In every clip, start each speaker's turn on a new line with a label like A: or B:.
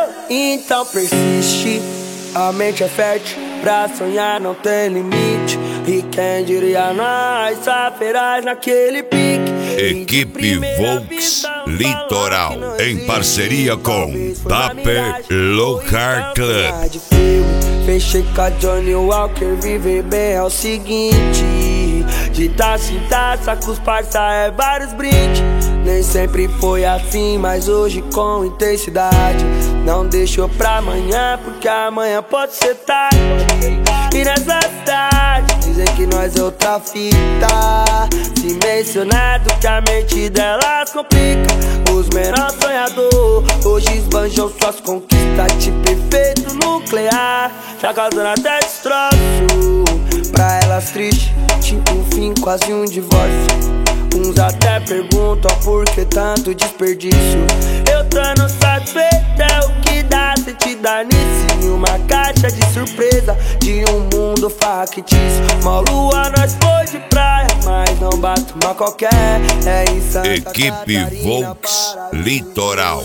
A: Então persiste, a mente é fértil, pra sonhar não tem limite. E quem diria nós, saberás naquele pique.
B: Equipe Volks Litoral, em parceria com Dapper Local Club.
A: Fechei com a Johnny Walker, viver bem é o seguinte: de taça em taça, com os parça é vários brindes. Nem sempre foi assim, mas hoje com intensidade. Não deixou pra amanhã, porque amanhã pode ser tarde. E nessa cidade, dizem que nós é outra fita. Se mencionado que a mente delas complica. Os menores sonhador hoje esbanjam suas conquistas. Tipo efeito nuclear, já causando até destroço. Pra elas triste, tipo um fim, quase um divórcio. Uns até perguntam por que tanto desperdício. Eu tô no satisfeito, é o que dá sentido nisso. Em uma caixa de surpresa de um mundo factício. Mó lua nós foi de praia, mas não bate uma qualquer. É em Santa
B: Equipe Volks Litoral.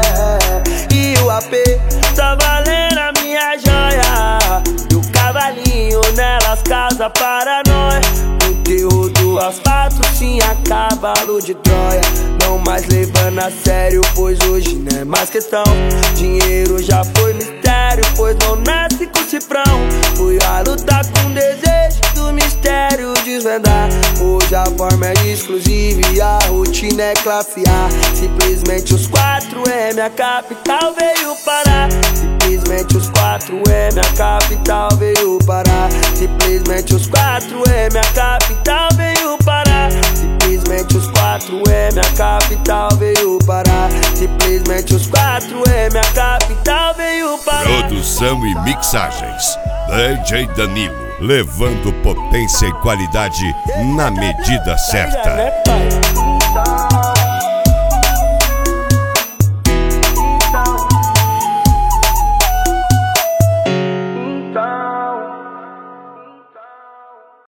A: E o AP tá valendo a minha joia. E o cavalinho nelas causa paranoia. O terror do asfalto sim é cavalo de Troia. Não mais levando a sério, pois hoje não é mais questão. Dinheiro já foi mistério, pois não nasce com cifrão. Fui a lutar com desejo do mistério desvendar. Hoje a forma é exclusiva e a rotina é classe A. Simplesmente os 4M, a capital veio parar. Simplesmente os 4M, a capital veio parar. Simplesmente os 4M, a capital veio parar. Simplesmente os 4M, a capital veio parar. Simplesmente os 4M, a capital veio parar.
B: Produção e mixagens DJ Danilo, levando potência e qualidade na medida certa.